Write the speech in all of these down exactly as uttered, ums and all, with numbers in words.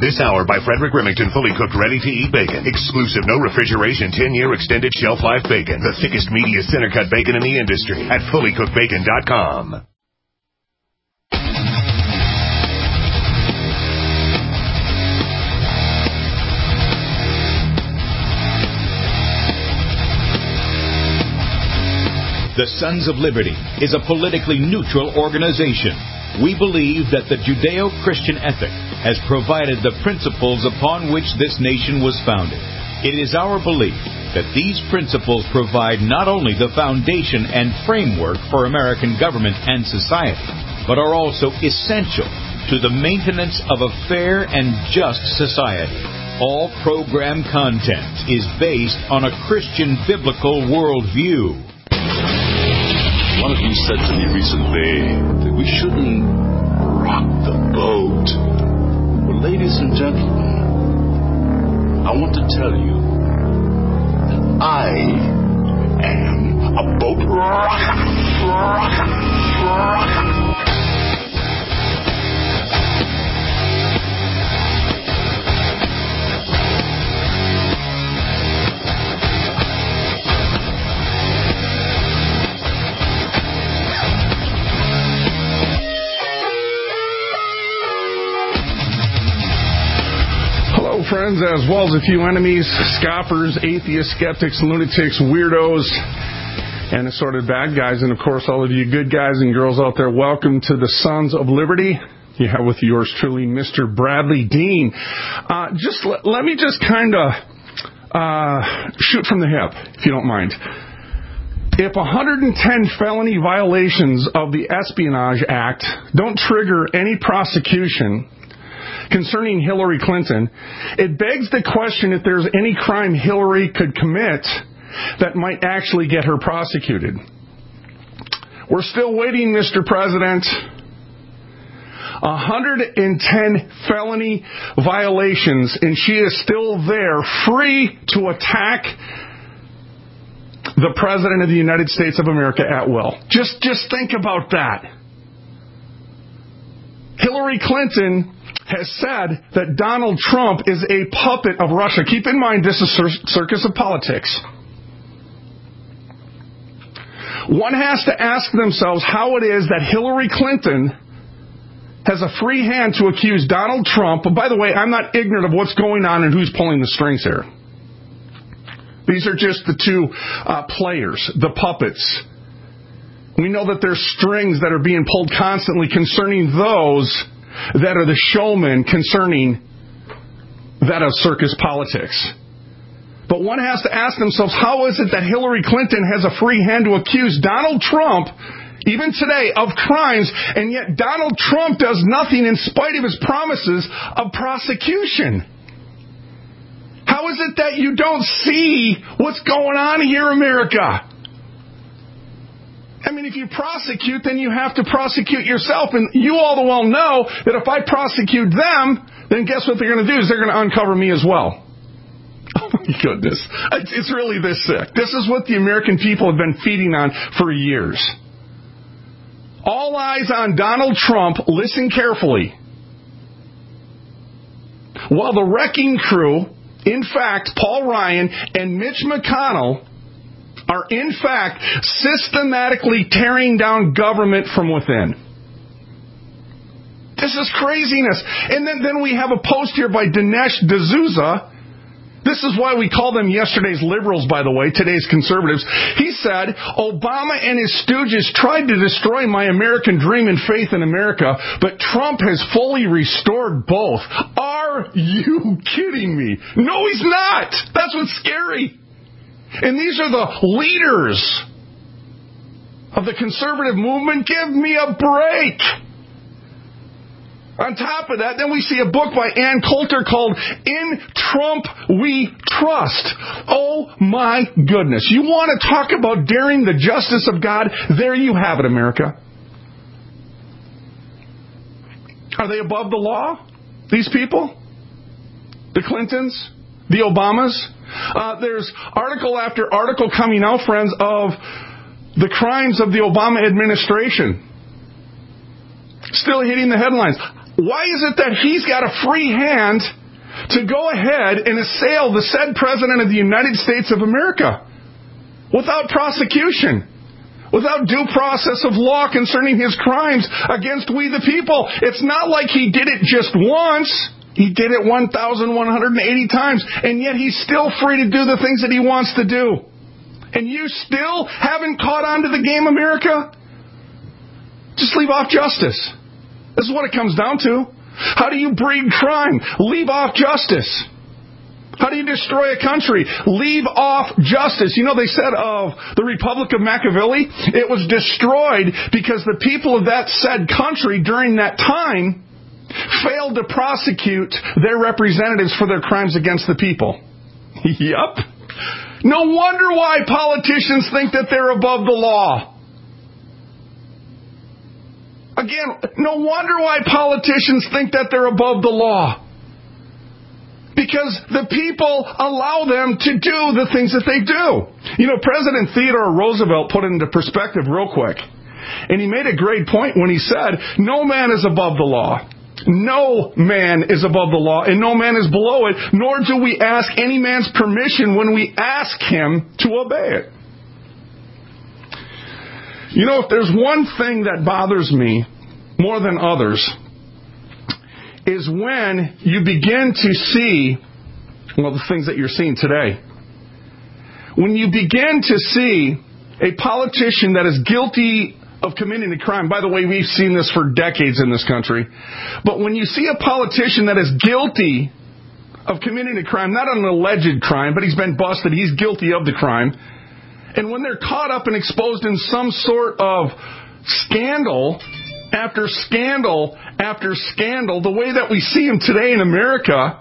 This hour by Frederick Remington, fully cooked, ready-to-eat bacon. Exclusive, no refrigeration, ten-year extended shelf life bacon. The thickest, meatiest, center-cut bacon in the industry at fully cooked bacon dot com. The Sons of Liberty is a politically neutral organization. We believe that the Judeo-Christian ethic has provided the principles upon which this nation was founded. It is our belief that these principles provide not only the foundation and framework for American government and society, but are also essential to the maintenance of a fair and just society. All program content is based on a Christian biblical worldview. One of you said to me recently that we shouldn't rock the boat. Well, ladies and gentlemen, I want to tell you that I am a boat rocker. Rocker. Rocker. Friends, as well as a few enemies, scoffers, atheists, skeptics, lunatics, weirdos, and assorted bad guys. And, of course, all of you good guys and girls out there, welcome to the Sons of Liberty. You have with yours truly, Mister Bradley Dean. Uh, just let, let me just kind of uh, shoot from the hip, if you don't mind. If one hundred ten felony violations of the Espionage Act don't trigger any prosecution concerning Hillary Clinton, it begs the question if there's any crime Hillary could commit that might actually get her prosecuted. We're still waiting, Mister President. one hundred ten felony violations, and she is still there, free to attack the President of the United States of America at will. Just, just think about that. Hillary Clinton has said that Donald Trump is a puppet of Russia. Keep in mind, this is a circus of politics. One has to ask themselves how it is that Hillary Clinton has a free hand to accuse Donald Trump. But by the way, I'm not ignorant of what's going on and who's pulling the strings here. These are just the two uh, players, the puppets. We know that there's strings that are being pulled constantly concerning those that are the showmen, concerning that of circus politics. But one has to ask themselves, how is it that Hillary Clinton has a free hand to accuse Donald Trump, even today, of crimes, and yet Donald Trump does nothing in spite of his promises of prosecution? How is it that you don't see what's going on here, America? I mean, if you prosecute, then you have to prosecute yourself. And you all the well know that if I prosecute them, then guess what they're going to do is they're going to uncover me as well. Oh, my goodness. It's really this sick. This is what the American people have been feeding on for years. All eyes on Donald Trump. Listen carefully. While the wrecking crew, in fact, Paul Ryan and Mitch McConnell, are in fact systematically tearing down government from within. This is craziness. And then, then we have a post here by Dinesh D'Souza. This is why we call them yesterday's liberals, by the way, today's conservatives. He said, Obama and his stooges tried to destroy my American dream and faith in America, but Trump has fully restored both. Are you kidding me? No, he's not. That's what's scary. And these are the leaders of the conservative movement. Give me a break. On top of that, then we see a book by Ann Coulter called In Trump We Trust. Oh, my goodness. You want to talk about daring the justice of God? There you have it, America. Are they above the law, these people? The Clintons? The Obamas? Uh, there's article after article coming out, friends, of the crimes of the Obama administration. Still hitting the headlines. Why is it that he's got a free hand to go ahead and assail the said President of the United States of America without prosecution, without due process of law concerning his crimes against we the people? It's not like he did it just once. He did it one thousand one hundred eighty times, and yet he's still free to do the things that he wants to do. And you still haven't caught on to the game, America? Just leave off justice. This is what it comes down to. How do you breed crime? Leave off justice. How do you destroy a country? Leave off justice. You know, they said of the Republic of Machiavelli, it was destroyed because the people of that said country during that time failed to prosecute their representatives for their crimes against the people. Yup. No wonder why politicians think that they're above the law. Again, no wonder why politicians think that they're above the law. Because the people allow them to do the things that they do. You know, President Theodore Roosevelt put it into perspective real quick. And he made a great point when he said, no man is above the law. No man is above the law, and no man is below it, nor do we ask any man's permission when we ask him to obey it. You know, if there's one thing that bothers me more than others, is when you begin to see, well, the things that you're seeing today. When you begin to see a politician that is guilty of committing a crime. By the way, we've seen this for decades in this country. But when you see a politician that is guilty of committing a crime, not an alleged crime, but he's been busted, he's guilty of the crime, and when they're caught up and exposed in some sort of scandal after scandal after scandal, the way that we see him today in America,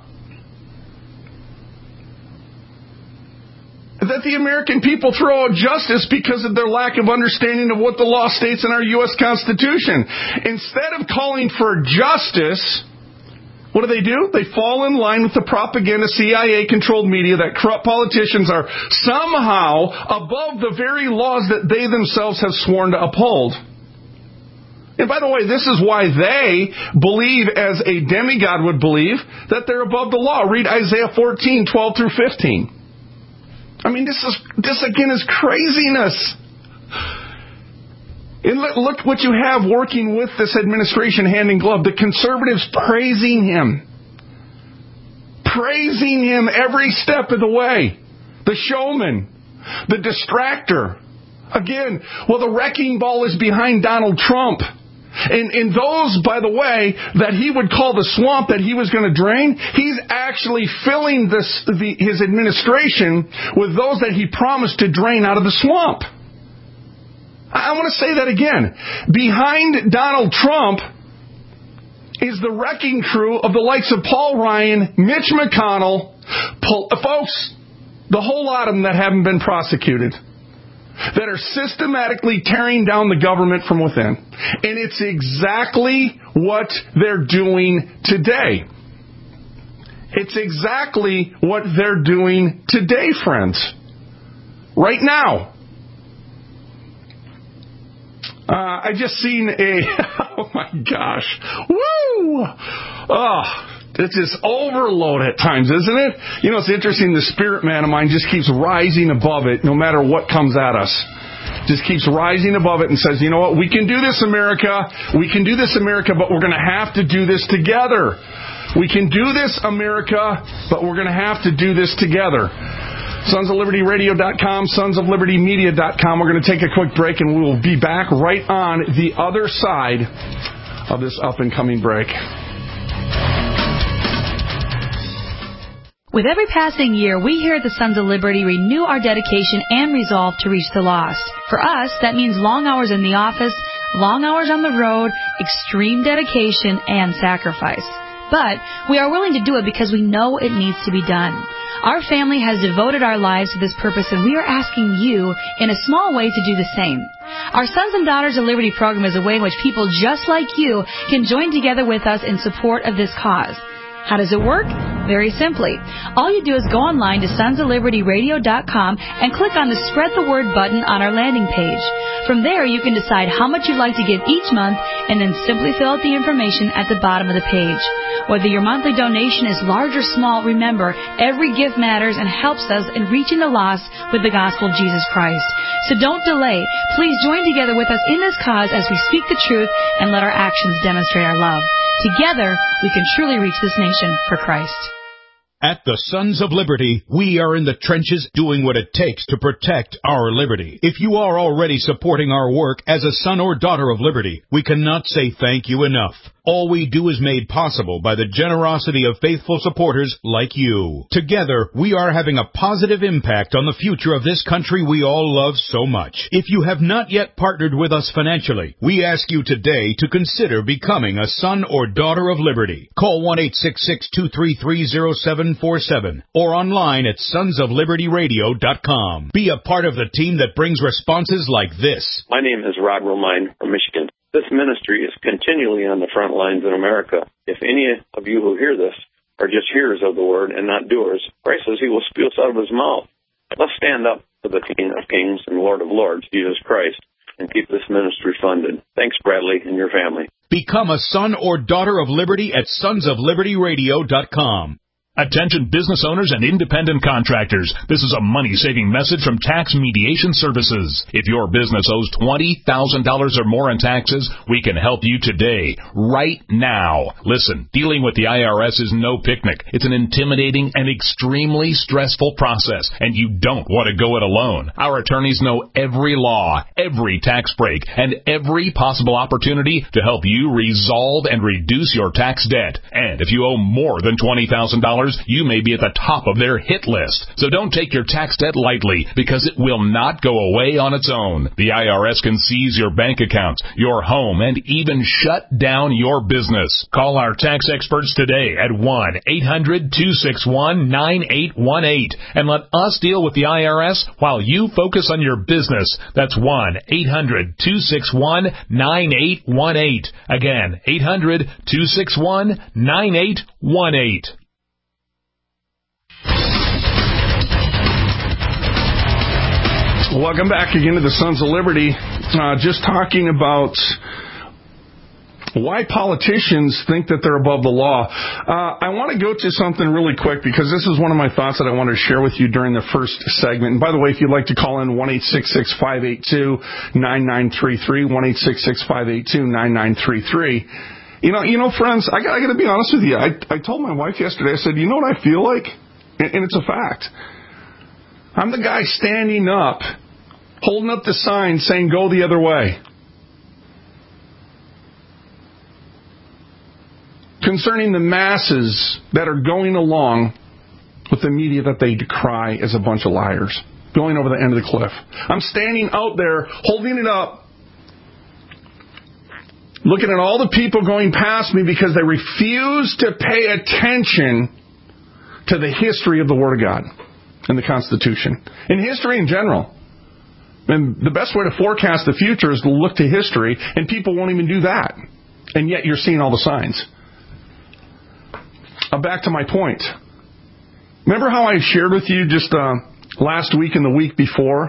that the American people throw out justice because of their lack of understanding of what the law states in our U S Constitution. Instead of calling for justice, what do they do? They fall in line with the propaganda C I A-controlled media that corrupt politicians are somehow above the very laws that they themselves have sworn to uphold. And by the way, this is why they believe, as a demigod would believe, that they're above the law. Read Isaiah fourteen, twelve through fifteen. I mean, this is this again is craziness. And look, look what you have working with this administration hand in glove. The conservatives praising him. Praising him every step of the way. The showman. The distractor. Again, well, the wrecking ball is behind Donald Trump. And, and those, by the way, that he would call the swamp that he was going to drain, he's actually filling this, the, his administration with those that he promised to drain out of the swamp. I want to say that again. Behind Donald Trump is the wrecking crew of the likes of Paul Ryan, Mitch McConnell, Paul, folks, the whole lot of them that haven't been prosecuted, that are systematically tearing down the government from within. And it's exactly what they're doing today. It's exactly what they're doing today, friends. Right now. Uh, I just seen a... Oh, my gosh. Woo! Oh, it's just overload at times, isn't it? You know, it's interesting. The spirit man of mine just keeps rising above it no matter what comes at us. Just keeps rising above it and says, you know what? We can do this, America. We can do this, America, but we're going to have to do this together. We can do this, America, but we're going to have to do this together. Sons of Liberty Radio dot com, Sons of Liberty Media dot com. We're going to take a quick break, and we will be back right on the other side of this up-and-coming break. With every passing year, we here at the Sons of Liberty renew our dedication and resolve to reach the lost. For us, that means long hours in the office, long hours on the road, extreme dedication, and sacrifice. But we are willing to do it because we know it needs to be done. Our family has devoted our lives to this purpose, and we are asking you, in a small way, to do the same. Our Sons and Daughters of Liberty program is a way in which people just like you can join together with us in support of this cause. How does it work? Very simply. All you do is go online to Sons of Liberty Radio dot com and click on the Spread the Word button on our landing page. From there, you can decide how much you'd like to give each month and then simply fill out the information at the bottom of the page. Whether your monthly donation is large or small, remember, every gift matters and helps us in reaching the lost with the gospel of Jesus Christ. So don't delay. Please join together with us in this cause as we speak the truth and let our actions demonstrate our love. Together, we can truly reach this nation for Christ. At the Sons of Liberty, we are in the trenches doing what it takes to protect our liberty. If you are already supporting our work as a son or daughter of liberty, we cannot say thank you enough. All we do is made possible by the generosity of faithful supporters like you. Together, we are having a positive impact on the future of this country we all love so much. If you have not yet partnered with us financially, we ask you today to consider becoming a son or daughter of liberty. Call one eight six six, two three three, zero seven four seven or online at sons of liberty radio dot com. Be a part of the team that brings responses like this. My name is Rod Romine from Michigan. This ministry is continually on the front lines in America. If any of you who hear this are just hearers of the word and not doers, Christ says he will spew us out of his mouth. Let's stand up for the King of Kings and Lord of Lords, Jesus Christ, and keep this ministry funded. Thanks, Bradley, and your family. Become a son or daughter of liberty at sons of liberty radio dot com. Attention business owners and independent contractors. This is a money-saving message from Tax Mediation Services. If your business owes twenty thousand dollars or more in taxes, we can help you today, right now. Listen, dealing with the I R S is no picnic. It's an intimidating and extremely stressful process, and you don't want to go it alone. Our attorneys know every law, every tax break, and every possible opportunity to help you resolve and reduce your tax debt. And if you owe more than twenty thousand dollars, you may be at the top of their hit list. So don't take your tax debt lightly, because it will not go away on its own. The I R S can seize your bank accounts, your home, and even shut down your business. Call our tax experts today at one eight hundred, two six one, nine eight one eight and let us deal with the I R S while you focus on your business. That's one eight hundred, two six one, nine eight one eight. Again, eight hundred, two six one, nine eight one eight. Welcome back again to the Sons of Liberty. Uh, just talking about why politicians think that they're above the law. Uh, I want to go to something really quick, because this is one of my thoughts that I wanted to share with you during the first segment. And by the way, if you'd like to call in, one eight six six, five eight two, nine nine three three, one eight six six, five eight two, nine nine three three. You know, you know, friends, I got, I got to be honest with you. I, I told my wife yesterday, I said, you know what I feel like? And, and it's a fact. I'm the guy standing up, holding up the sign saying, go the other way. Concerning the masses that are going along with the media that they decry as a bunch of liars, going over the end of the cliff. I'm standing out there, holding it up, looking at all the people going past me because they refuse to pay attention to the history of the Word of God and the Constitution, and history in general. And the best way to forecast the future is to look to history, and people won't even do that. And yet you're seeing all the signs. Uh, back to my point. Remember how I shared with you just uh, last week and the week before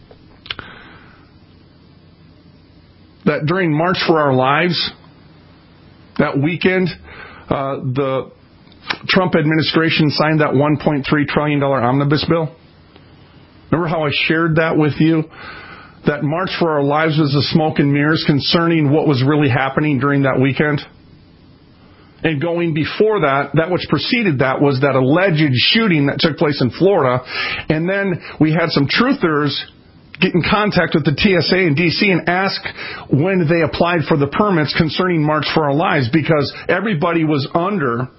that during March for Our Lives, that weekend, uh, the Trump administration signed that one point three trillion dollars omnibus bill? Remember how I shared that with you? That March for Our Lives was a smoke and mirrors concerning what was really happening during that weekend? And going before that, that which preceded that was that alleged shooting that took place in Florida. And then we had some truthers get in contact with the T S A in D C and ask when they applied for the permits concerning March for Our Lives, because everybody was under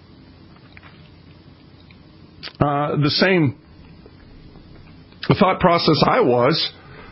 uh, the same the thought process I was,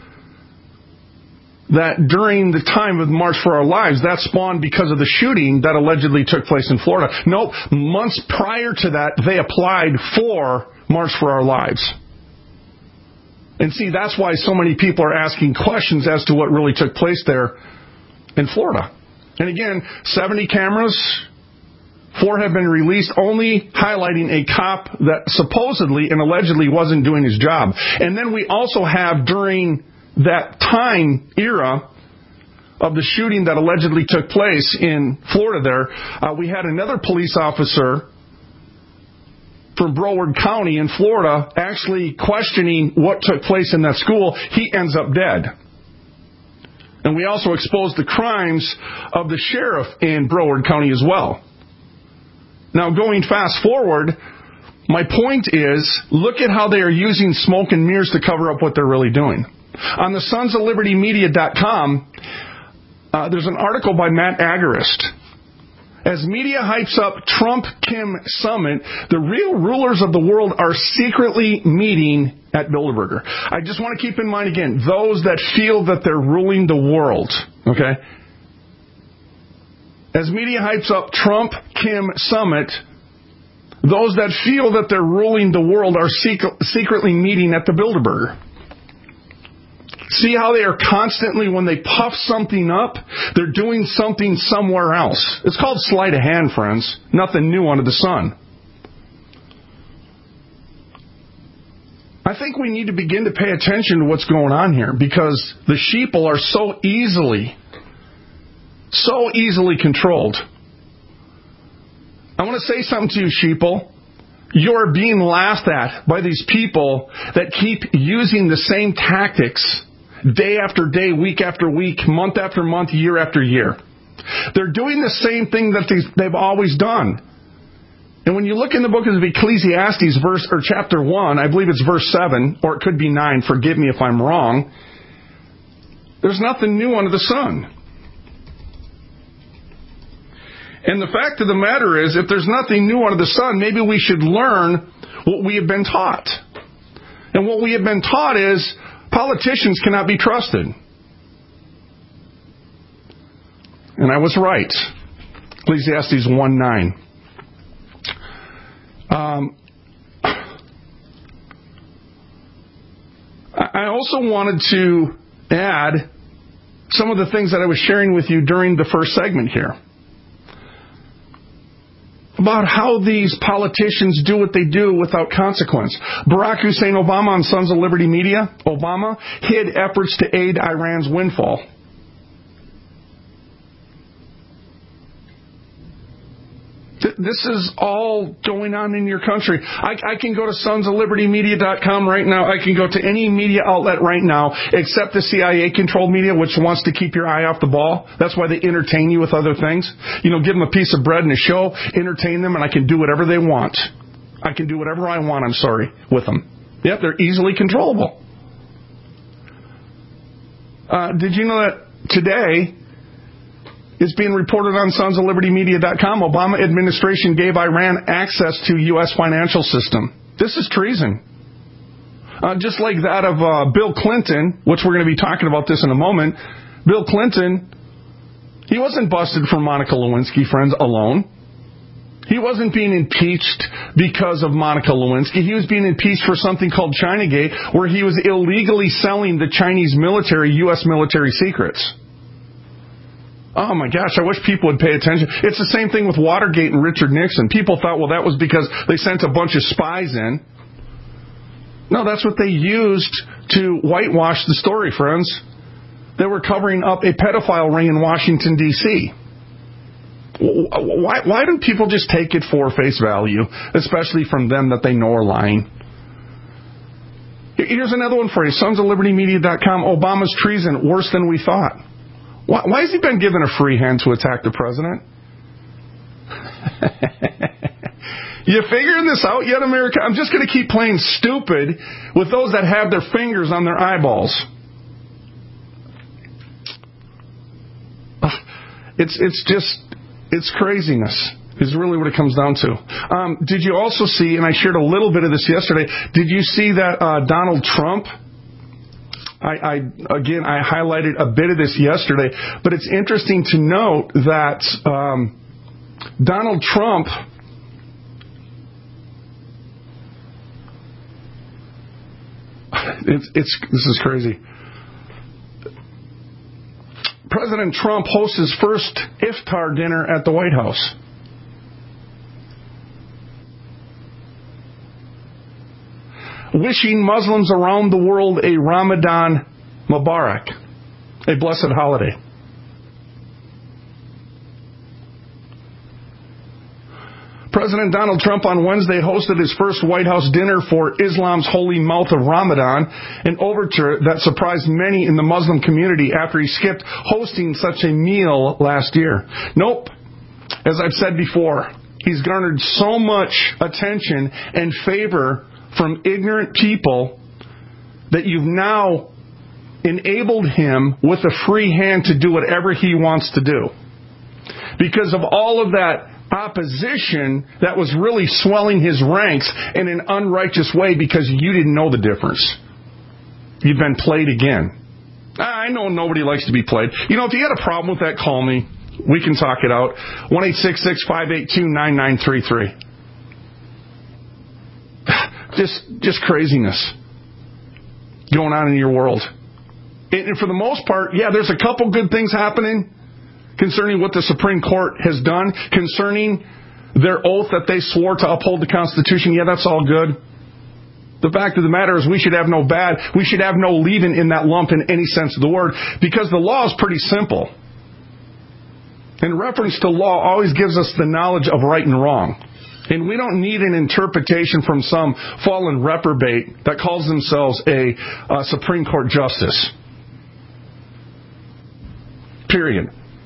that during the time of March for Our Lives, that spawned because of the shooting that allegedly took place in Florida. Nope, months prior to that, they applied for March for Our Lives. And see, that's why so many people are asking questions as to what really took place there in Florida. And again, seventy cameras, four have been released, only highlighting a cop that supposedly and allegedly wasn't doing his job. And then we also have, during that time era of the shooting that allegedly took place in Florida there, uh, we had another police officer from Broward County in Florida actually questioning what took place in that school. He ends up dead. And we also exposed the crimes of the sheriff in Broward County as well. Now, going fast forward, my point is, look at how they are using smoke and mirrors to cover up what they're really doing. On the sons of liberty media dot com, uh, there's an article by Matt Agarist. As media hypes up Trump-Kim summit, the real rulers of the world are secretly meeting at Bilderberger. I just want to keep in mind again, those that feel that they're ruling the world, okay? As media hypes up Trump-Kim summit, those that feel that they're ruling the world are secret, secretly meeting at the Bilderberger. See how they are constantly, when they puff something up, they're doing something somewhere else. It's called sleight of hand, friends. Nothing new under the sun. I think we need to begin to pay attention to what's going on here, because the sheeple are so easily, so easily controlled. I want to say something to you, sheeple. You're being laughed at by these people that keep using the same tactics day after day, week after week, month after month, year after year. They're doing the same thing that they've always done. And when you look in the book of Ecclesiastes, verse or chapter one, I believe it's verse seven, or it could be nine, forgive me if I'm wrong, there's nothing new under the sun. And the fact of the matter is, if there's nothing new under the sun, maybe we should learn what we have been taught. And what we have been taught is politicians cannot be trusted. And I was right. Ecclesiastes one nine. Um, I also wanted to add some of the things that I was sharing with you during the first segment here, about how these politicians do what they do without consequence. Barack Hussein Obama on Sons of Liberty Media, Obama hid efforts to aid Iran's windfall. This is all going on in your country. I, I can go to sons of liberty media dot com right now. I can go to any media outlet right now except the C I A-controlled media, which wants to keep your eye off the ball. That's why they entertain you with other things. You know, give them a piece of bread and a show, entertain them, and I can do whatever they want. I can do whatever I want, I'm sorry, with them. Yep, they're easily controllable. Uh, did you know that today, it's being reported on sons of liberty media dot com, Obama administration gave Iran access to U S financial system. This is treason. Uh, just like that of uh, Bill Clinton, which we're going to be talking about this in a moment. Bill Clinton, he wasn't busted for Monica Lewinsky, friends, alone. He wasn't being impeached because of Monica Lewinsky. He was being impeached for something called Chinagate, where he was illegally selling the Chinese military U S military secrets. Oh my gosh, I wish people would pay attention. It's the same thing with Watergate and Richard Nixon. People thought, well, that was because they sent a bunch of spies in. No, that's what they used to whitewash the story, friends. They were covering up a pedophile ring in Washington, D C Why, why don't people just take it for face value, especially from them that they know are lying? Here's another one for you. sons of liberty media dot com, Obama's treason, worse than we thought. Why, why has he been given a free hand to attack the president? You figuring this out yet, America? I'm just going to keep playing stupid with those that have their fingers on their eyeballs. It's it's just, it's craziness is really what it comes down to. Um, did you also see, and I shared a little bit of this yesterday, did you see that uh, Donald Trump, I, I again, I highlighted a bit of this yesterday, but it's interesting to note that um, Donald Trump It's, it's this is crazy. President Trump hosts his first iftar dinner at the White House. Wishing Muslims around the world a Ramadan Mubarak, a blessed holiday. President Donald Trump on Wednesday hosted his first White House dinner for Islam's holy month of Ramadan, an overture that surprised many in the Muslim community after he skipped hosting such a meal last year. Nope. As I've said before, he's garnered so much attention and favor from ignorant people that you've now enabled him with a free hand to do whatever he wants to do. Because of all of that opposition that was really swelling his ranks in an unrighteous way because you didn't know the difference. You've been played again. I know nobody likes to be played. You know, if you had a problem with that, call me. We can talk it out. one eight six six, five eight two, nine nine three three. Just, just craziness going on in your world. And for the most part, yeah, there's a couple good things happening concerning what the Supreme Court has done, concerning their oath that they swore to uphold the Constitution. Yeah, that's all good. The fact of the matter is we should have no bad, we should have no leaving in that lump in any sense of the word, because the law is pretty simple. In reference to law always gives us the knowledge of right and wrong. And we don't need an interpretation from some fallen reprobate that calls themselves a uh, Supreme Court justice. Period.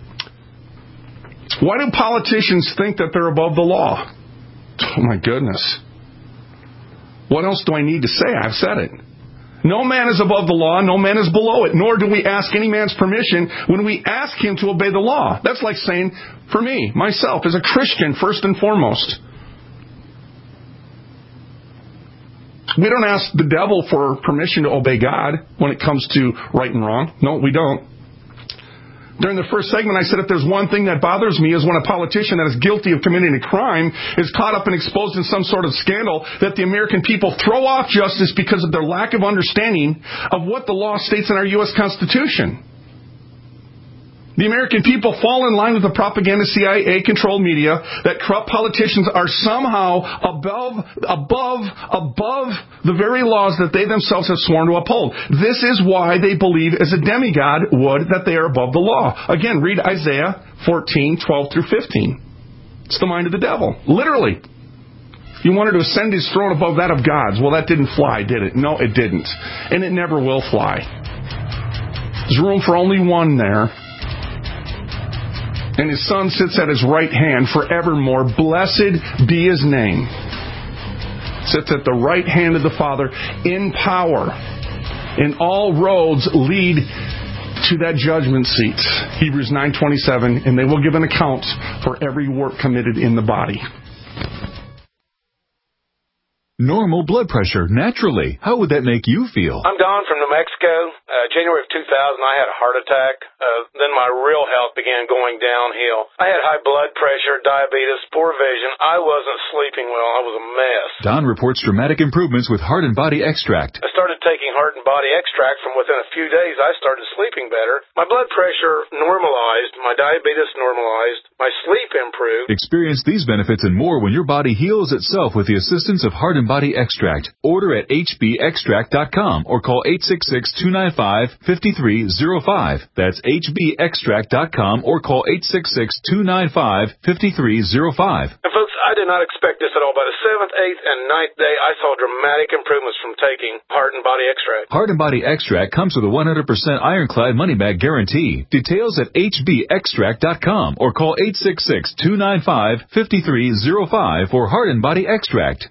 Why do politicians think that they're above the law? Oh, my goodness. What else do I need to say? I've said it. No man is above the law, no man is below it, nor do we ask any man's permission when we ask him to obey the law. That's like saying, for me, myself, as a Christian, first and foremost, we don't ask the devil for permission to obey God when it comes to right and wrong. No, we don't. During the first segment, I said if there's one thing that bothers me is when a politician that is guilty of committing a crime is caught up and exposed in some sort of scandal, that the American people throw off justice because of their lack of understanding of what the law states in our U S Constitution. The American people fall in line with the propaganda C I A-controlled media that corrupt politicians are somehow above, above, above the very laws that they themselves have sworn to uphold. This is why they believe, as a demigod would, that they are above the law. Again, read Isaiah fourteen, twelve through fifteen. It's the mind of the devil. Literally. He wanted to ascend his throne above that of God's. Well, that didn't fly, did it? No, it didn't. And it never will fly. There's room for only one there. And his Son sits at his right hand forevermore. Blessed be his name. Sits at the right hand of the Father in power. And all roads lead to that judgment seat. Hebrews nine twenty-seven. And they will give an account for every work committed in the body. Normal blood pressure, naturally. How would that make you feel? I'm Don from New Mexico. Uh, January of two thousand, I had a heart attack. Uh, then my real health began going downhill. I had high blood pressure, diabetes, poor vision. I wasn't sleeping well. I was a mess. Don reports dramatic improvements with Heart and Body Extract. I started taking Heart and Body Extract. From within a few days, I started sleeping better. My blood pressure normalized. My diabetes normalized. My sleep improved. Experience these benefits and more when your body heals itself with the assistance of Heart and Body Extract. Order at H B extract dot com or call eight six six, two nine five, five three zero five. That's H B extract dot com or call eight six six, two nine five, five three zero five. And folks, I did not expect this at all. By the seventh, eighth, and ninth day, I saw dramatic improvements from taking Heart and Body Extract. Heart and Body Extract comes with a one hundred percent ironclad money-back guarantee. Details at H B extract dot com or call eight six six, two nine five, five three zero five for Heart and Body Extract.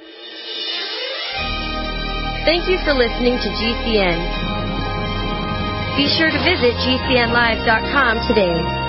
Thank you for listening to G C N. Be sure to visit G C N live dot com today.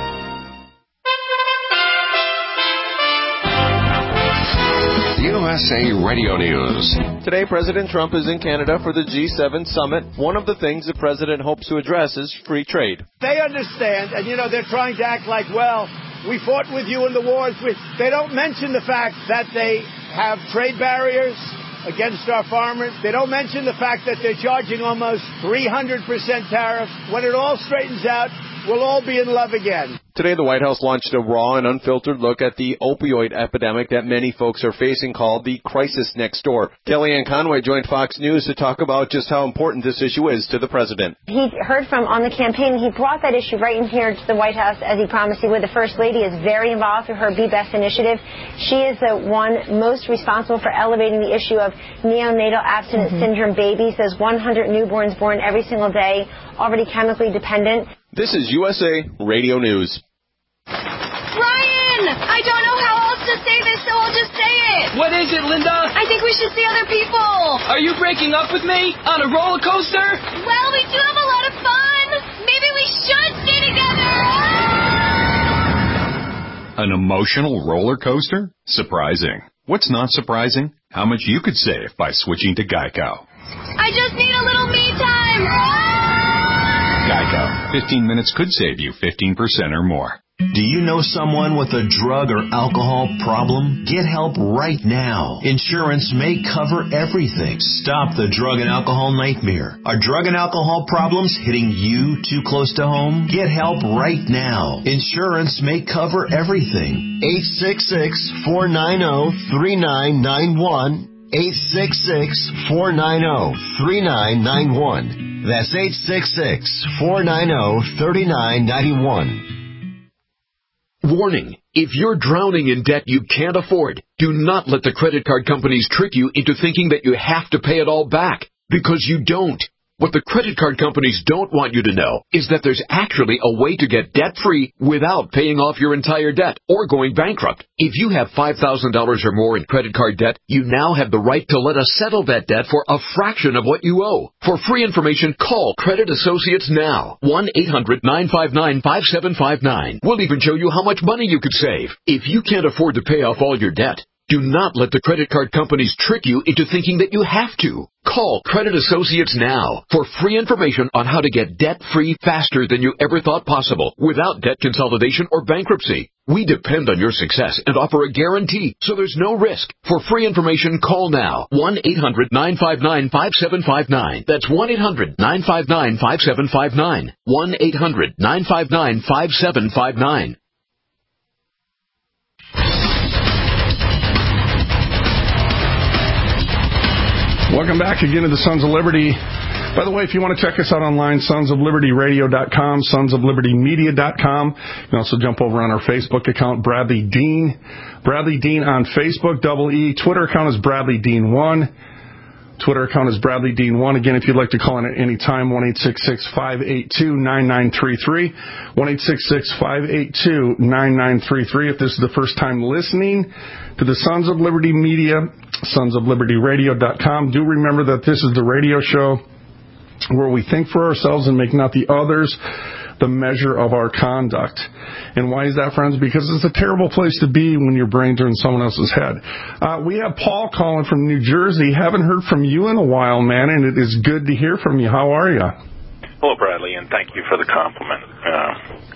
U S A Radio News. Today, President Trump is in Canada for the G seven summit. One of the things the president hopes to address is free trade. They understand, and, you know, they're trying to act like, well, we fought with you in the wars. We, they don't mention the fact that they have trade barriers against our farmers. They don't mention the fact that they're charging almost three hundred percent tariffs. When it all straightens out, we'll all be in love again. Today, the White House launched a raw and unfiltered look at the opioid epidemic that many folks are facing, called the Crisis Next Door. Kellyanne Conway joined Fox News to talk about just how important this issue is to the president. He heard from on the campaign. He brought that issue right in here to the White House, as he promised he would. The First Lady is very involved through her Be Best initiative. She is the one most responsible for elevating the issue of neonatal abstinence mm-hmm. syndrome babies. There's one hundred newborns born every single day, already chemically dependent. This is U S A Radio News. Ryan! I don't know how else to say this, so I'll just say it. What is it, Linda? I think we should see other people. Are you breaking up with me? On a roller coaster? Well, we do have a lot of fun. Maybe we should stay together. An emotional roller coaster? Surprising. What's not surprising? How much you could save by switching to Geico. I just need a little me time. Geico. fifteen minutes could save you fifteen percent or more. Do you know someone with a drug or alcohol problem? Get help right now. Insurance may cover everything. Stop the drug and alcohol nightmare. Are drug and alcohol problems hitting you too close to home? Get help right now. Insurance may cover everything. eight six six, four nine zero, three nine nine one. eight six six, four nine zero, three nine nine one. That's eight six six, four nine zero, three nine nine one. Warning, if you're drowning in debt you can't afford, do not let the credit card companies trick you into thinking that you have to pay it all back, because you don't. What the credit card companies don't want you to know is that there's actually a way to get debt-free without paying off your entire debt or going bankrupt. If you have five thousand dollars or more in credit card debt, you now have the right to let us settle that debt for a fraction of what you owe. For free information, call Credit Associates now. one eight hundred, nine five nine, five seven five nine. We'll even show you how much money you could save. If you can't afford to pay off all your debt, do not let the credit card companies trick you into thinking that you have to. Call Credit Associates now for free information on how to get debt-free faster than you ever thought possible without debt consolidation or bankruptcy. We depend on your success and offer a guarantee, so there's no risk. For free information, call now. one eight hundred, nine five nine, five seven five nine. That's one eight hundred, nine five nine, five seven five nine. one eight hundred, nine five nine, five seven five nine. Welcome back again to the Sons of Liberty. By the way, if you want to check us out online, sons of liberty radio dot com, sons of liberty media dot com. You can also jump over on our Facebook account, Bradley Dean. Bradley Dean on Facebook, double E. Twitter account is Bradley Dean one. Twitter account is Bradley Dean one. Again, if you'd like to call in at any time, one eight six six, five eight two, nine nine three three. one eight six six, five eight two, nine nine three three. If this is the first time listening to the Sons of Liberty Media, sons of liberty radio dot com, do remember that this is the radio show where we think for ourselves and make not the others the measure of our conduct. And why is that, friends? Because it's a terrible place to be when your brains are in someone else's head. Uh, we have Paul calling from New Jersey. Haven't heard from you in a while, man, and it is good to hear from you. How are you? Hello, Bradley, and thank you for the compliment, uh,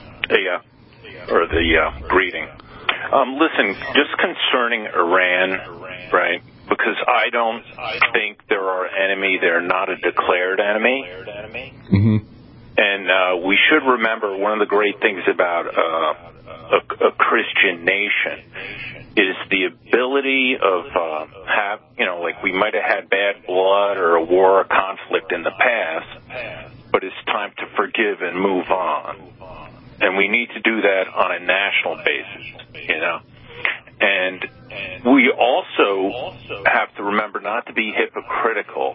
uh, or the uh, greeting. Um, listen, just concerning Iran, right, because I don't think they're our enemy. They're not a declared enemy. Mm-hmm. And uh, we should remember one of the great things about uh, a, a Christian nation is the ability of uh, have, you know, like we might have had bad blood or a war or conflict in the past, but it's time to forgive and move on. And we need to do that on a national basis, you know. And we also have to remember not to be hypocritical.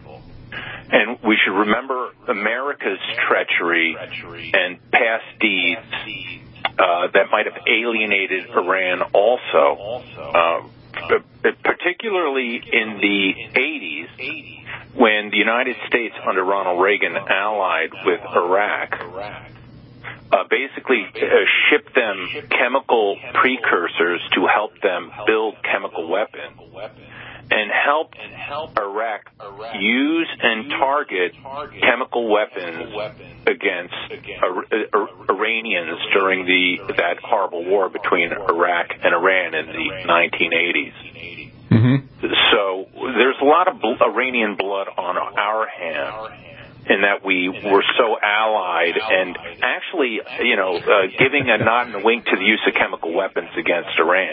And we should remember America's treachery and past deeds uh, that might have alienated Iran also, uh, particularly in the eighties when the United States under Ronald Reagan allied with Iraq. Uh, basically uh, shipped them chemical precursors to help them build chemical weapons and helped Iraq use and target chemical weapons against uh, Iranians during the that horrible war between Iraq and Iran in the nineteen eighties. Mm-hmm. So there's a lot of bl- Iranian blood on our hands. in that we were so allied and actually, you know, uh, giving a nod and a wink to the use of chemical weapons against Iran.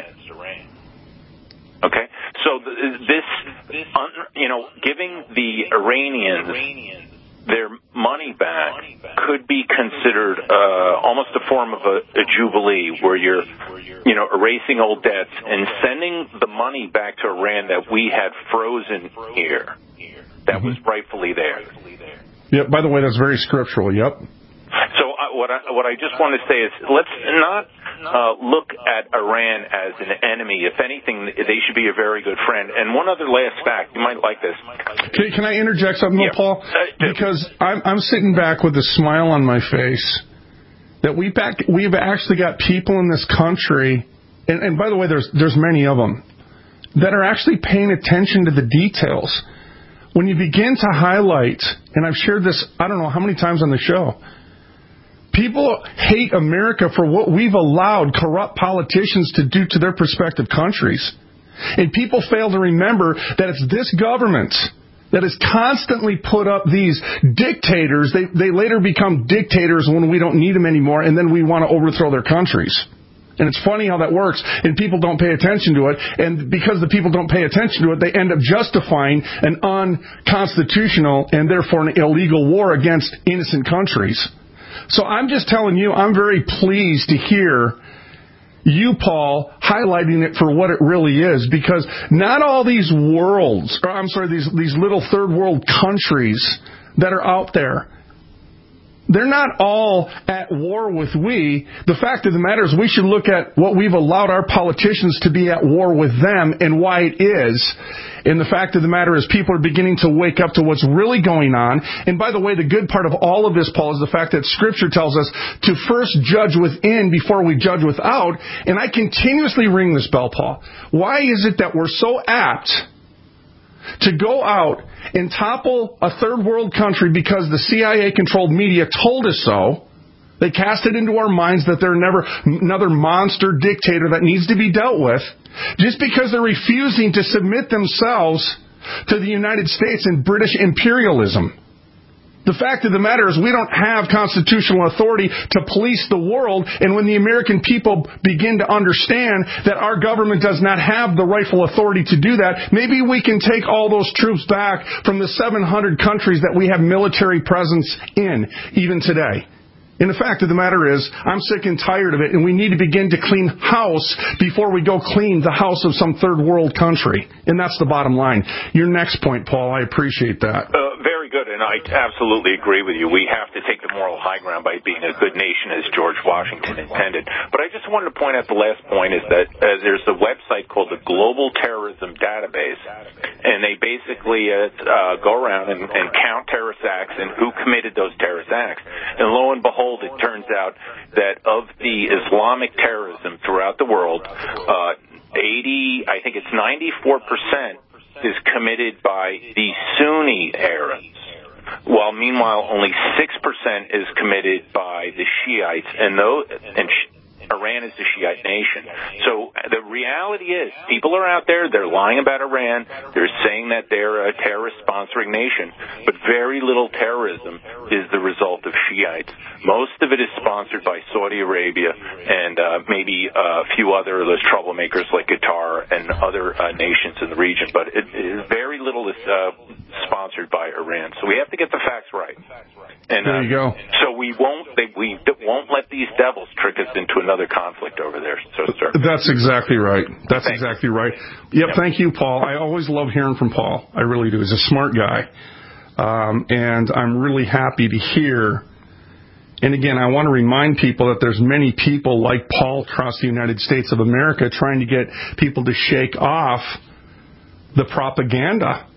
Okay? So th- this, un- you know, giving the Iranians their money back could be considered uh, almost a form of a, a jubilee where you're, you know, erasing old debts and sending the money back to Iran that we had frozen here, that was rightfully there. Yep, by the way, that's very scriptural, yep. So uh, what I, what I just want to say is let's not uh, look at Iran as an enemy. If anything, they should be a very good friend. And one other last fact, you might like this. Can, can I interject something, yeah. Paul? Uh, because I'm, I'm sitting back with a smile on my face that we back, we've actually got people in this country, and, and by the way, there's there's many of them, that are actually paying attention to the details. When you begin to highlight, and I've shared this, I don't know how many times on the show, people hate America for what we've allowed corrupt politicians to do to their respective countries. And people fail to remember that it's this government that has constantly put up these dictators. They, they later become dictators when we don't need them anymore, and then we want to overthrow their countries. And it's funny how that works, and people don't pay attention to it. And because the people don't pay attention to it, they end up justifying an unconstitutional and therefore an illegal war against innocent countries. So I'm just telling you, I'm very pleased to hear you, Paul, highlighting it for what it really is, because not all these worlds, or I'm sorry, these, these little third world countries that are out there, they're not all at war with we. The fact of the matter is we should look at what we've allowed our politicians to be at war with them and why it is. And the fact of the matter is people are beginning to wake up to what's really going on. And by the way, the good part of all of this, Paul, is the fact that Scripture tells us to first judge within before we judge without. And I continuously ring this bell, Paul. Why is it that we're so apt to go out and topple a third world country because the C I A-controlled media told us so? They cast it into our minds that they're never another monster dictator that needs to be dealt with, just because they're refusing to submit themselves to the United States and British imperialism. The fact of the matter is we don't have constitutional authority to police the world, and when the American people begin to understand that our government does not have the rightful authority to do that, maybe we can take all those troops back from the seven hundred countries that we have military presence in, even today. And the fact of the matter is, I'm sick and tired of it, and we need to begin to clean house before we go clean the house of some third world country. And that's the bottom line. Your next point, Paul, I appreciate that. Uh, very good, and I absolutely agree with you. We have to take the moral high ground by being a good nation, as George Washington intended. But I just wanted to point out the last point is that uh, there's a website called the Global Terrorism Database, and they basically uh, uh, go around and, and count terrorist acts and who committed those terrorist acts. And lo and behold, it turns out that of the Islamic terrorism throughout the world, uh, eighty, I think it's ninety-four percent is committed by the Sunni Arabs, while meanwhile only six percent is committed by the Shiites, and those, and Iran is the Shiite nation. So the reality is, people are out there, they're lying about Iran, they're saying that they're a terrorist-sponsoring nation, but very little terrorism is the result of Shiites. Most of it is sponsored by Saudi Arabia and uh, maybe a few other those troublemakers like Qatar and other uh, nations in the region, but it, it, very little is uh, sponsored by Iran. So we have to get the facts right. And, there you uh, go. So we won't they, we won't let these devils trick us into another conflict over there. So, sir. That's exactly right. That's Thanks. exactly right. Yep, yep. Thank you, Paul. I always love hearing from Paul. I really do. He's a smart guy. Um, and I'm really happy to hear. And again, I want to remind people that there's many people like Paul across the United States of America trying to get people to shake off the propaganda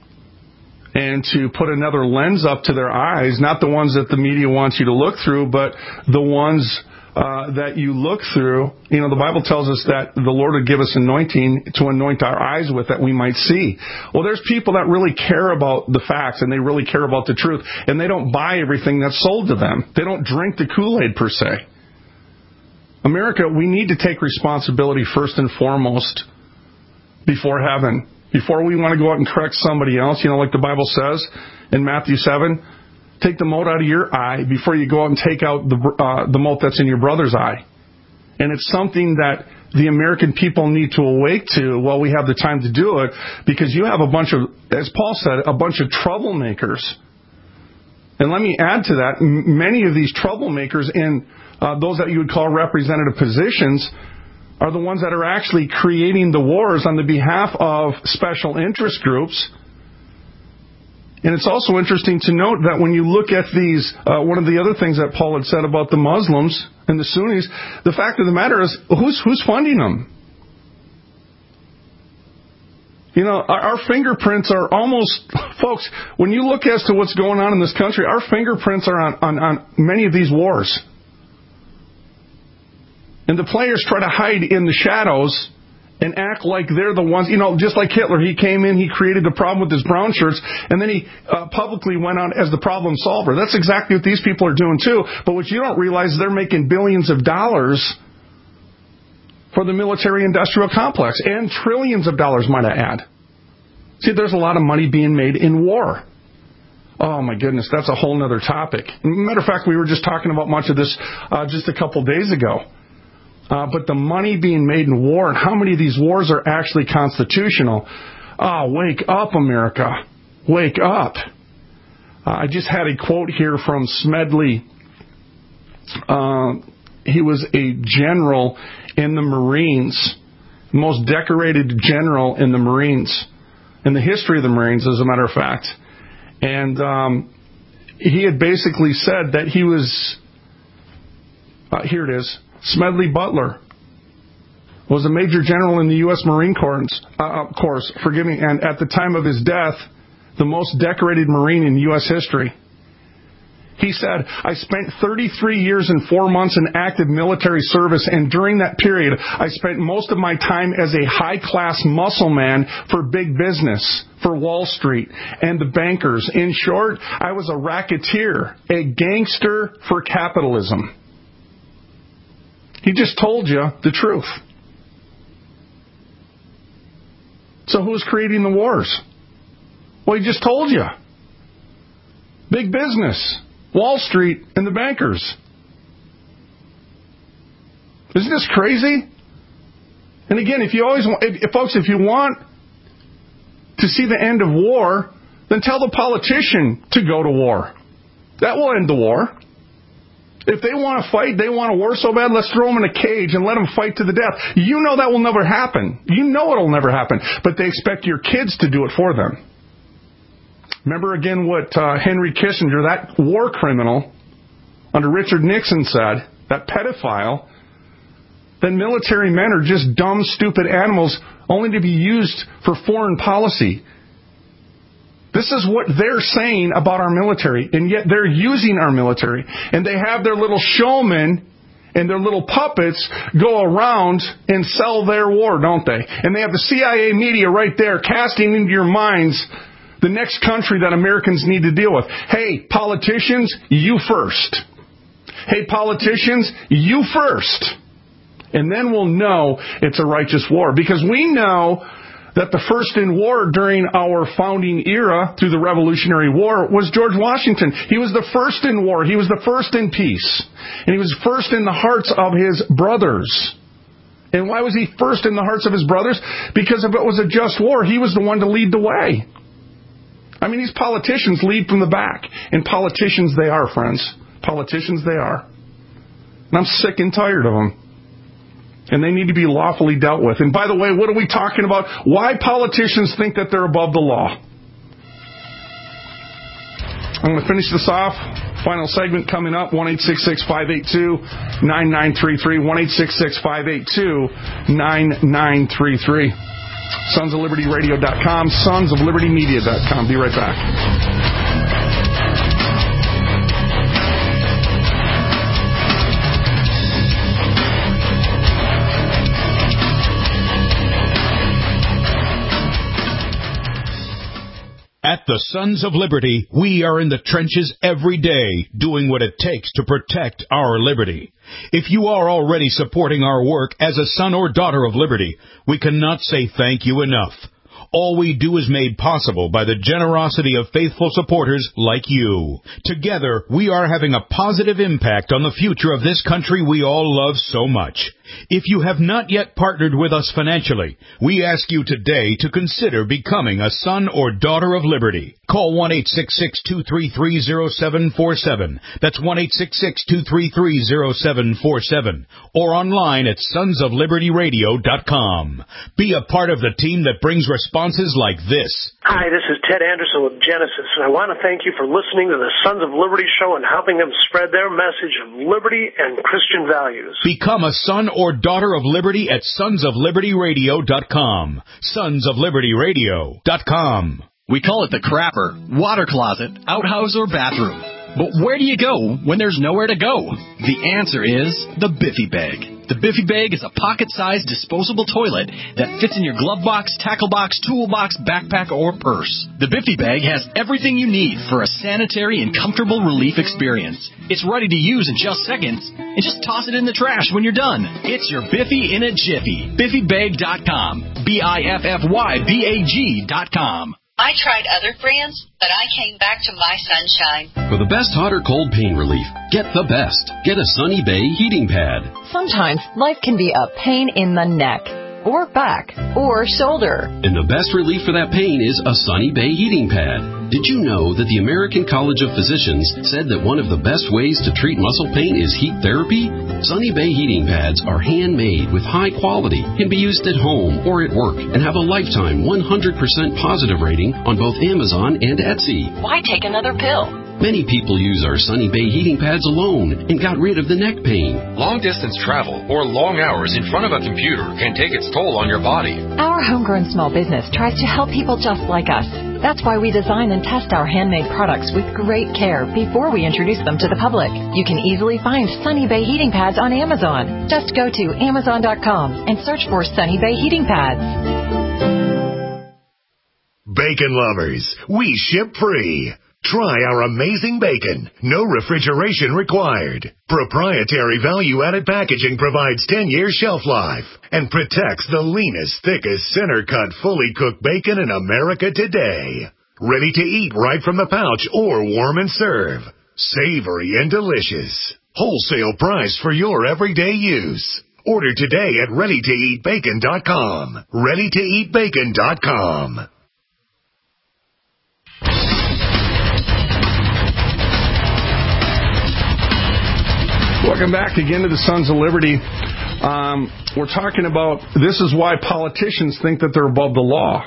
and to put another lens up to their eyes, not the ones that the media wants you to look through, but the ones uh, that you look through. You know, the Bible tells us that the Lord would give us anointing to anoint our eyes with that we might see. Well, there's people that really care about the facts and they really care about the truth, and they don't buy everything that's sold to them. They don't drink the Kool-Aid per se. America, we need to take responsibility first and foremost before heaven. Before we want to go out and correct somebody else, you know, like the Bible says in Matthew seven, take the mote out of your eye before you go out and take out the uh, the mote that's in your brother's eye. And it's something that the American people need to awake to while we have the time to do it, because you have a bunch of, as Paul said, a bunch of troublemakers. And let me add to that, m- many of these troublemakers in uh, those that you would call representative positions are the ones that are actually creating the wars on the behalf of special interest groups. And it's also interesting to note that when you look at these, uh, one of the other things that Paul had said about the Muslims and the Sunnis, the fact of the matter is, who's who's funding them? You know, our, our fingerprints are almost, folks, when you look as to what's going on in this country, our fingerprints are on, on, on many of these wars. And the players try to hide in the shadows and act like they're the ones, you know, just like Hitler. He came in, he created the problem with his brown shirts, and then he uh, publicly went out as the problem solver. That's exactly what these people are doing too. But what you don't realize is they're making billions of dollars for the military-industrial complex, and trillions of dollars, might I add. See, there's a lot of money being made in war. Oh, my goodness, that's a whole other topic. Matter of fact, we were just talking about much of this uh, just a couple days ago. Uh, but the money being made in war, and how many of these wars are actually constitutional. Oh, wake up, America. Wake up. Uh, I just had a quote here from Smedley. Uh, he was a general in the Marines, most decorated general in the Marines, in the history of the Marines, as a matter of fact. And um, he had basically said that he was, uh, here it is, Smedley Butler was a major general in the U S Marine Corps, uh, Corps, forgive me, and at the time of his death, the most decorated Marine in U S history. He said, I spent thirty-three years and four months in active military service, and during that period, I spent most of my time as a high-class muscle man for big business, for Wall Street, and the bankers. In short, I was a racketeer, a gangster for capitalism. He just told you the truth. So who's creating the wars? Well, he just told you. Big business, Wall Street, and the bankers. Isn't this crazy? And again, if you always want, if, if, folks, if you want to see the end of war, then tell the politician to go to war. That will end the war. If they want to fight, they want a war so bad, let's throw them in a cage and let them fight to the death. You know that will never happen. You know it will never happen. But they expect your kids to do it for them. Remember again what uh, Henry Kissinger, that war criminal under Richard Nixon said, that pedophile, that military men are just dumb, stupid animals only to be used for foreign policy. This is what they're saying about our military, and yet they're using our military. And they have their little showmen and their little puppets go around and sell their war, don't they? And they have the C I A media right there casting into your minds the next country that Americans need to deal with. Hey, politicians, you first. Hey, politicians, you first. And then we'll know it's a righteous war. Because we know that the first in war during our founding era through the Revolutionary War was George Washington. He was the first in war. He was the first in peace. And he was first in the hearts of his brothers. And why was he first in the hearts of his brothers? Because if it was a just war, he was the one to lead the way. I mean, these politicians lead from the back. And politicians they are, friends. Politicians they are. And I'm sick and tired of them. And they need to be lawfully dealt with. And by the way, what are we talking about? Why politicians think that they're above the law. I'm going to finish this off. Final segment coming up. one eight six six, five eight two, nine nine three three. one eight six six, five eight two, nine nine three three. sons of liberty radio dot com. sons of liberty media dot com. Be right back. At the Sons of Liberty, we are in the trenches every day, doing what it takes to protect our liberty. If you are already supporting our work as a son or daughter of liberty, we cannot say thank you enough. All we do is made possible by the generosity of faithful supporters like you. Together, we are having a positive impact on the future of this country we all love so much. If you have not yet partnered with us financially, we ask you today to consider becoming a son or daughter of liberty. Call one eight six six, two three three, zero seven four seven. That's one eight six six, two three three, zero seven four seven. Or online at sons of liberty radio dot com. Be a part of the team that brings responses like this. Hi, this is Ted Anderson with Genesis, and I want to thank you for listening to the Sons of Liberty show and helping them spread their message of liberty and Christian values. Become a son or daughter of liberty at sons of liberty radio dot com. sons of liberty radio dot com. We call it the crapper, water closet, outhouse, or bathroom. But where do you go when there's nowhere to go? The answer is the Biffy Bag. The Biffy Bag is a pocket-sized disposable toilet that fits in your glove box, tackle box, toolbox, backpack, or purse. The Biffy Bag has everything you need for a sanitary and comfortable relief experience. It's ready to use in just seconds, and just toss it in the trash when you're done. It's your Biffy in a jiffy. biffy bag dot com. B I F F Y B A G dot com. I tried other brands, but I came back to My Sunshine. For the best hot or cold pain relief, get the best. Get a Sunny Bay heating pad. Sometimes life can be a pain in the neck, or back, or shoulder. And the best relief for that pain is a Sunny Bay heating pad. Did you know that the American College of Physicians said that one of the best ways to treat muscle pain is heat therapy? Sunny Bay heating pads are handmade with high quality, can be used at home or at work, and have a lifetime one hundred percent positive rating on both Amazon and Etsy. Why take another pill? Many people use our Sunny Bay heating pads alone and got rid of the neck pain. Long-distance travel or long hours in front of a computer can take its toll on your body. Our homegrown small business tries to help people just like us. That's why we design and test our handmade products with great care before we introduce them to the public. You can easily find Sunny Bay heating pads on Amazon. Just go to amazon dot com and search for Sunny Bay heating pads. Bacon lovers, we ship free. Try our amazing bacon. No refrigeration required. Proprietary value-added packaging provides ten-year shelf life and protects the leanest, thickest, center-cut, fully cooked bacon in America today. Ready to eat right from the pouch or warm and serve. Savory and delicious. Wholesale price for your everyday use. Order today at ready to eat bacon dot com. ready to eat bacon dot com. Welcome back again to the Sons of Liberty. Um, we're talking about this is why politicians think that they're above the law.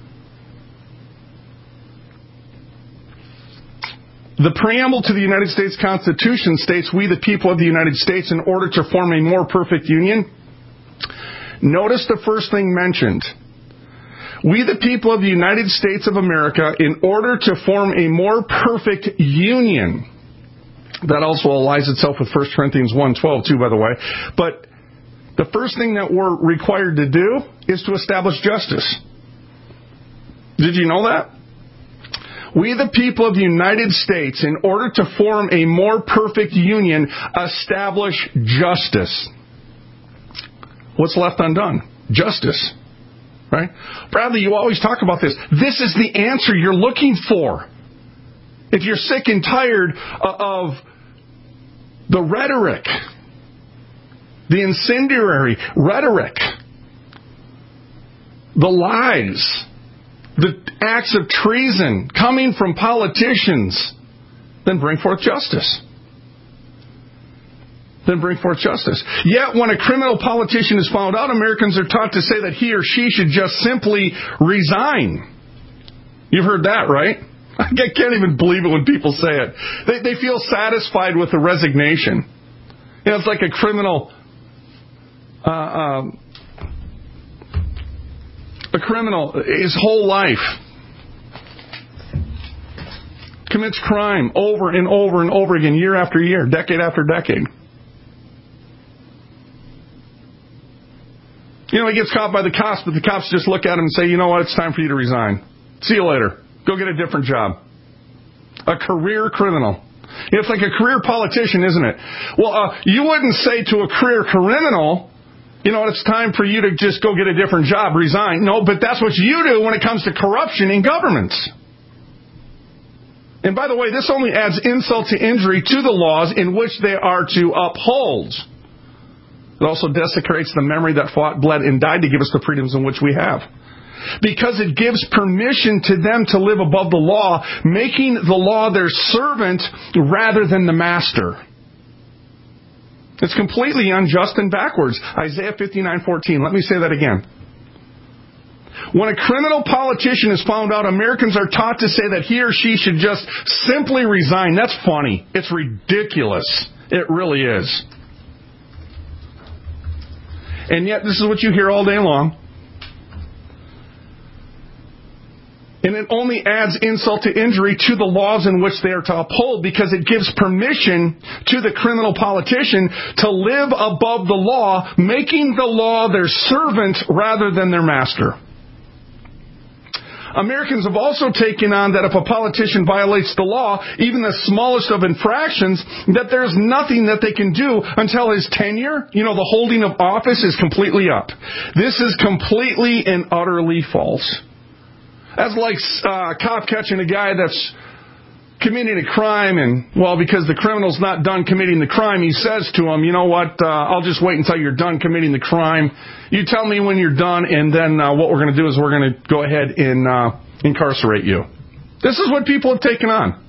The preamble to the United States Constitution states, "We, the people of the United States, in order to form a more perfect union." Notice the first thing mentioned. "We, the people of the United States of America, in order to form a more perfect union." That also aligns itself with First Corinthians one twelve, too, by the way. But the first thing that we're required to do is to establish justice. Did you know that? "We, the people of the United States, in order to form a more perfect union, establish justice." What's left undone? Justice. Right? Bradley, you always talk about this. This is the answer you're looking for. If you're sick and tired of the rhetoric, the incendiary rhetoric, the lies, the acts of treason coming from politicians, then bring forth justice. Then bring forth justice. Yet when a criminal politician is found out, Americans are taught to say that he or she should just simply resign. You've heard that, right? I can't even believe it when people say it. They, they feel satisfied with the resignation. You know, it's like a criminal, uh, um, a criminal, his whole life commits crime over and over and over again, year after year, decade after decade. You know, he gets caught by the cops, but the cops just look at him and say, "You know what, it's time for you to resign. See you later. Go get a different job." A career criminal. It's like a career politician, isn't it? Well, uh, you wouldn't say to a career criminal, you know, it's time for you to just go get a different job, resign. No, but that's what you do when it comes to corruption in governments. And by the way, this only adds insult to injury to the laws in which they are to uphold. It also desecrates the memory that fought, bled, and died to give us the freedoms in which we have. Because it gives permission to them to live above the law, making the law their servant rather than the master. It's completely unjust and backwards. Isaiah fifty-nine fourteen. Let me say that again. When a criminal politician is found out, Americans are taught to say that he or she should just simply resign. That's funny. It's ridiculous. It really is. And yet, this is what you hear all day long. And it only adds insult to injury to the laws in which they are to uphold, because it gives permission to the criminal politician to live above the law, making the law their servant rather than their master. Americans have also taken on that if a politician violates the law, even the smallest of infractions, that there's nothing that they can do until his tenure, you know, the holding of office, is completely up. This is completely and utterly false. That's like uh, a cop catching a guy that's committing a crime, and, well, because the criminal's not done committing the crime, he says to him, you know what, uh, I'll just wait until you're done committing the crime. You tell me when you're done, and then uh, what we're going to do is we're going to go ahead and uh, incarcerate you. This is what people have taken on.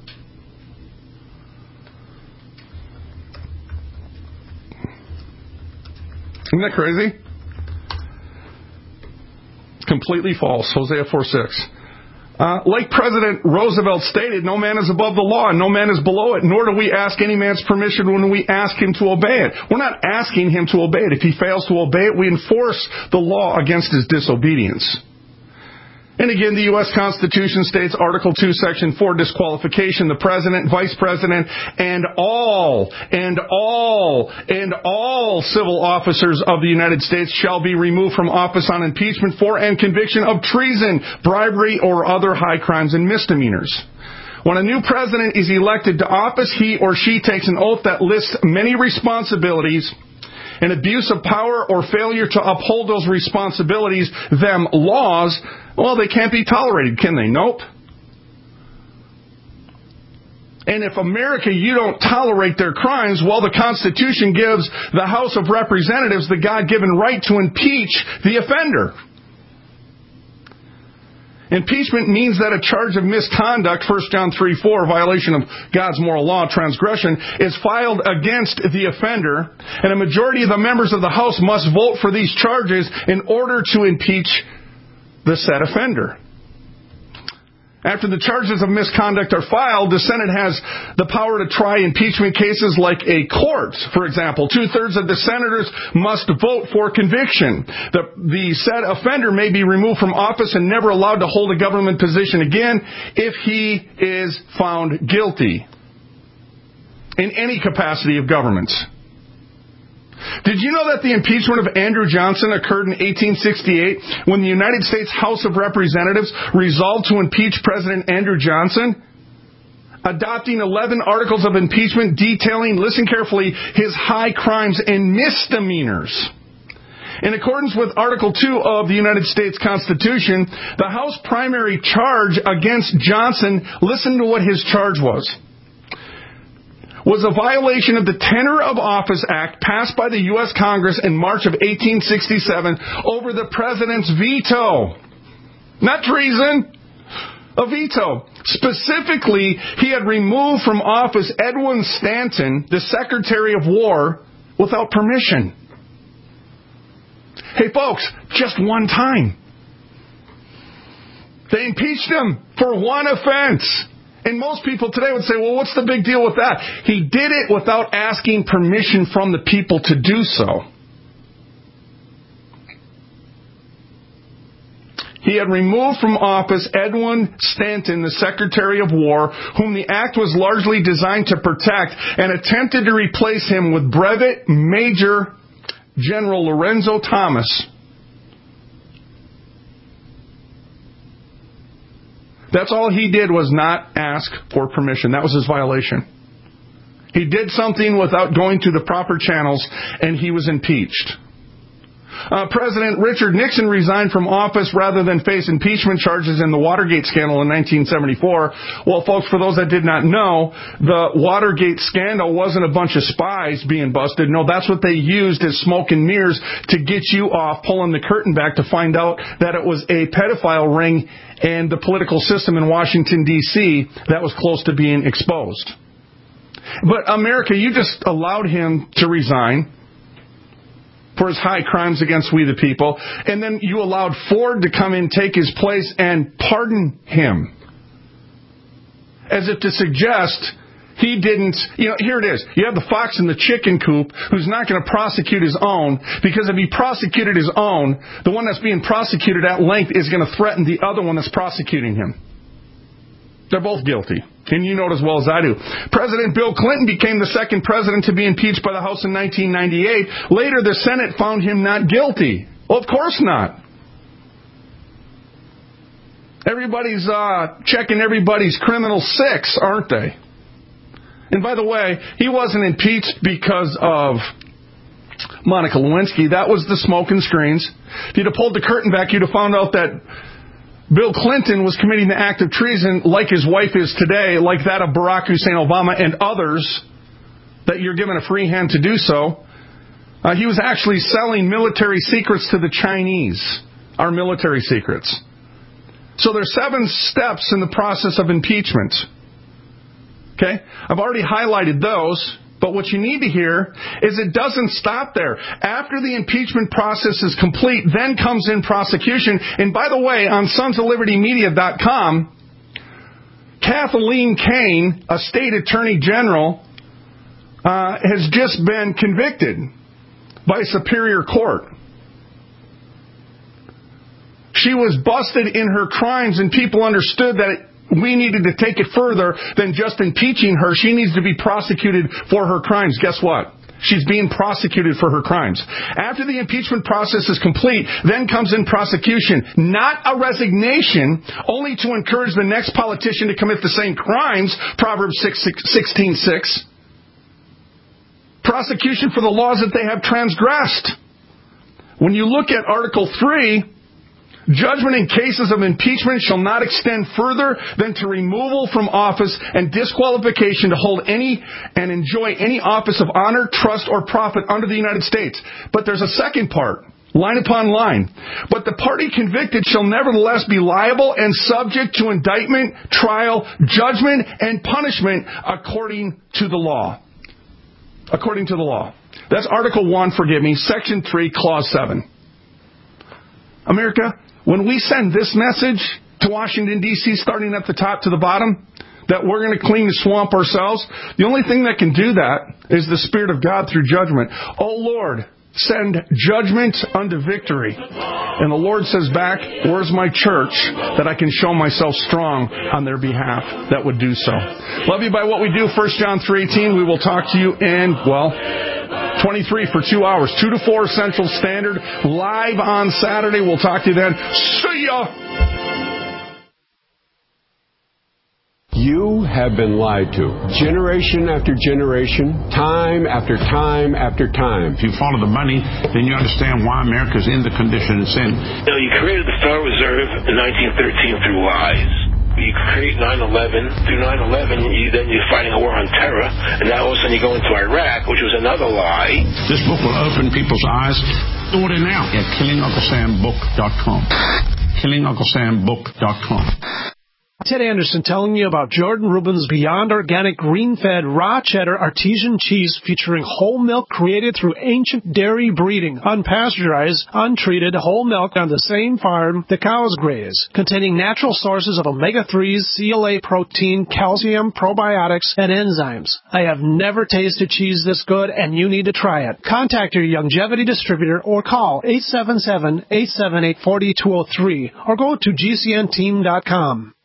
Isn't that crazy? It's completely false. Hosea four six. Uh, like President Roosevelt stated, no man is above the law and no man is below it, nor do we ask any man's permission when we ask him to obey it. We're not asking him to obey it. If he fails to obey it, we enforce the law against his disobedience. And again, the U S Constitution states, Article two, Section four, disqualification, the President, Vice President, and all, and all, and all civil officers of the United States shall be removed from office on impeachment for and conviction of treason, bribery, or other high crimes and misdemeanors. When a new president is elected to office, he or she takes an oath that lists many responsibilities. An abuse of power or failure to uphold those responsibilities, them laws, well, they can't be tolerated, can they? Nope. And if America, you don't tolerate their crimes, well, the Constitution gives the House of Representatives the God-given right to impeach the offender. Impeachment means that a charge of misconduct, First John three four, violation of God's moral law, transgression, is filed against the offender, and a majority of the members of the House must vote for these charges in order to impeach the said offender. After the charges of misconduct are filed, the Senate has the power to try impeachment cases like a court. For example, two-thirds of the senators must vote for conviction. The, the said offender may be removed from office and never allowed to hold a government position again if he is found guilty in any capacity of government. Did you know that the impeachment of Andrew Johnson occurred in eighteen sixty-eight when the United States House of Representatives resolved to impeach President Andrew Johnson, adopting eleven articles of impeachment detailing, listen carefully, his high crimes and misdemeanors? In accordance with Article two of the United States Constitution, the House primary charge against Johnson, listen to what his charge was, was a violation of the Tenure of Office Act passed by the U S Congress in March of eighteen sixty-seven over the President's veto. Not treason, a veto. Specifically, he had removed from office Edwin Stanton, the Secretary of War, without permission. Hey folks, just one time. They impeached him for one offense. And most people today would say, well, what's the big deal with that? He did it without asking permission from the people to do so. He had removed from office Edwin Stanton, the Secretary of War, whom the act was largely designed to protect, and attempted to replace him with Brevet Major General Lorenzo Thomas. That's all he did, was not ask for permission. That was his violation. He did something without going to the proper channels, and he was impeached. Uh, President Richard Nixon resigned from office rather than face impeachment charges in the Watergate scandal in nineteen seventy-four. Well, folks, for those that did not know, the Watergate scandal wasn't a bunch of spies being busted. No, that's what they used as smoke and mirrors to get you off, pulling the curtain back to find out that it was a pedophile ring and the political system in Washington, D C that was close to being exposed. But America, you just allowed him to resign for his high crimes against we the people, and then you allowed Ford to come in, take his place, and pardon him. As if to suggest he didn't, you know, here it is. You have the fox in the chicken coop who's not going to prosecute his own, because if he prosecuted his own, the one that's being prosecuted at length is going to threaten the other one that's prosecuting him. They're both guilty. And you know it as well as I do. President Bill Clinton became the second president to be impeached by the House in nineteen ninety-eight. Later, the Senate found him not guilty. Well, of course not. Everybody's uh, checking everybody's criminal six, aren't they? And by the way, he wasn't impeached because of Monica Lewinsky. That was the smoke and screens. If you'd have pulled the curtain back, you'd have found out that Bill Clinton was committing the act of treason like his wife is today, like that of Barack Hussein Obama and others, that you're given a free hand to do so. Uh, he was actually selling military secrets to the Chinese, our military secrets. So there's seven steps in the process of impeachment. Okay? I've already highlighted those. But what you need to hear is it doesn't stop there. After the impeachment process is complete, then comes in prosecution. And by the way, on sons of liberty media dot com, Kathleen Kane, a state attorney general, uh, has just been convicted by Superior Court. She was busted in her crimes, and people understood that it, we needed to take it further than just impeaching her. She needs to be prosecuted for her crimes. Guess what? She's being prosecuted for her crimes. After the impeachment process is complete, then comes in prosecution. Not a resignation, only to encourage the next politician to commit the same crimes, Proverbs sixteen six. Prosecution for the laws that they have transgressed. When you look at Article three, judgment in cases of impeachment shall not extend further than to removal from office and disqualification to hold any and enjoy any office of honor, trust, or profit under the United States. But there's a second part, line upon line. But the party convicted shall nevertheless be liable and subject to indictment, trial, judgment, and punishment according to the law. According to the law. That's Article one, forgive me, Section three, Clause seven. America, when we send this message to Washington, D C, starting at the top to the bottom, that we're going to clean the swamp ourselves, the only thing that can do that is the Spirit of God through judgment. Oh, Lord, send judgment unto victory. And the Lord says back, where's my church that I can show myself strong on their behalf that would do so? Love you by what we do. First John three eighteen. We will talk to you in, well, twenty-three for two hours, two to four Central Standard, live on Saturday. We'll talk to you then. See ya! You have been lied to. Generation after generation, time after time after time. If you follow the money, then you understand why America's in the condition it's in. You know, you created the Federal Reserve in nineteen thirteen through lies. You create nine eleven. Through nine eleven, you, then you're fighting a war on terror. And now all of a sudden you go into Iraq, which was another lie. This book will open people's eyes. Order now at killing uncle sam book dot com. killing uncle sam book dot com. Ted Anderson telling you about Jordan Rubin's Beyond Organic Green-Fed Raw Cheddar Artesian Cheese featuring whole milk created through ancient dairy breeding, unpasteurized, untreated whole milk on the same farm the cows graze, containing natural sources of omega threes, C L A protein, calcium, probiotics, and enzymes. I have never tasted cheese this good, and you need to try it. Contact your Youngevity distributor or call eight seven seven, eight seven eight, four two zero three or go to G C N team dot com.